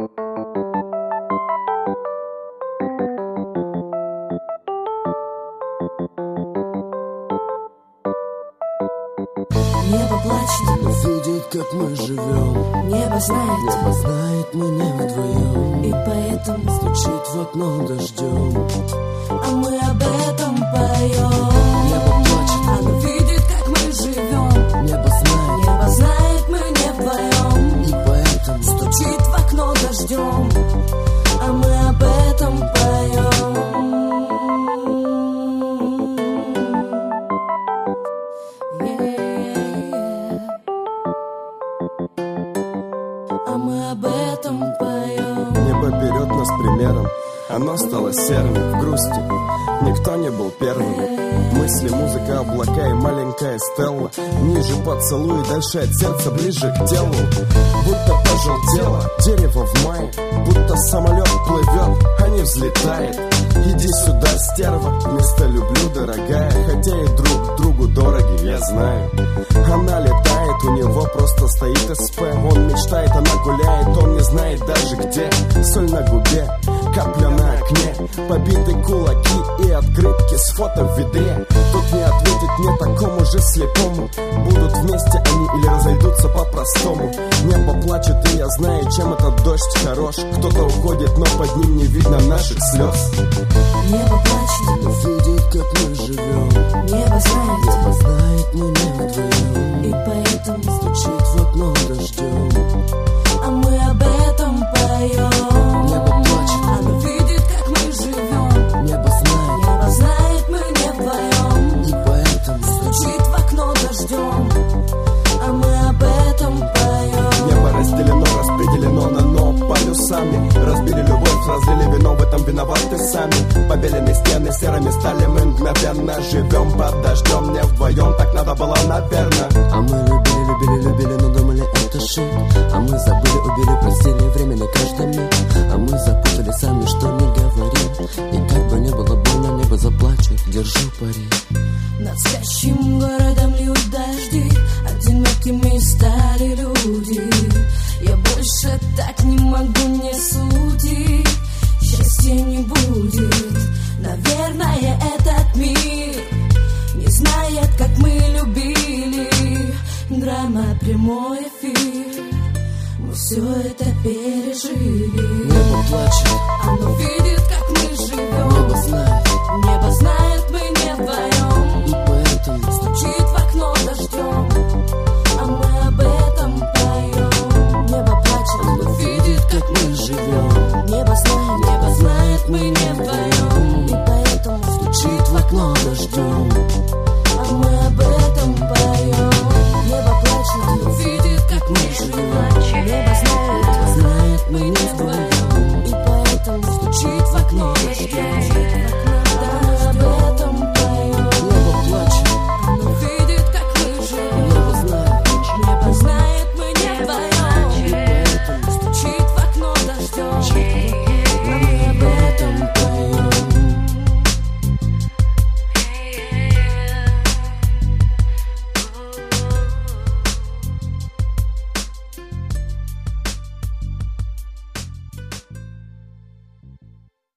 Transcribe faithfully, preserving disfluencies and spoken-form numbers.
Небо плачет, видит, как мы живем. Небо знает, Небо знает, мы не вдвоем. и поэтому Стучит в окно дождем. а мы об этом поем. Небо плачет, Оно видит, как мы живем. небо знает, Небо знает, мы не вдвоем. и поэтому Стучит в окно дождем, а мы об этом поем. А мы об этом поем. Небо берет нас примером. Оно стало серым в грусти. Никто не был первым. Мысли, музыка, облака и маленькая Стелла. Ниже поцелуй, дальше от сердца, ближе к телу. Будто пожелтело дерево в мае. Будто самолет плывет, а не взлетает. Иди сюда, стерва, вместо люблю, дорогая. Хотя и друг другу дороги, я знаю. Она летает, у него просто стоит СП. Он мечтает, она гуляет, он не знает даже где. Соль на губе, капля на окне, побиты кулаки и открытки с фото в ведре. Тут не ответить мне такому же слепому. Будут вместе они или разойдутся по-простому. Небо плачет, и я знаю, чем этот дождь хорош. Кто-то уходит, но под ним не видно наших слез. Небо плачет, видит, как мы живем. небо знает, Небо знает, мы не вдвоем. и поэтому Стучит в окно дождем. а мы об этом поем. Небо плачет, Оно видит, как мы живем. небо знает, Небо знает, мы не вдвоем. и поэтому Стучит в окно дождем, а мы об этом поем. Небо разделено, распределено на но полюсами. Разбили любовь, разлили вино, в этом виноваты сами. Побеленные стены серыми стали, мы мгновенно живем под дождем. Не вдвоем, так надо было, наверное. А мы любили, любили, любили, но думали, это шик. А мы забыли, убили, простили время на каждый миг. А мы запутали сами, что не говорим. И как бы не было больно, небо заплачет, держу пари. Над спящим городом льют дожди, одинокими стали люди. Я больше так не могу, не суди. Счастья не будет. Наверное, этот мир не знает, как мы любили. Драма, прямой эфир, мы все это пережили. Небо плачет, Оно видит, как мы живем. небо знает,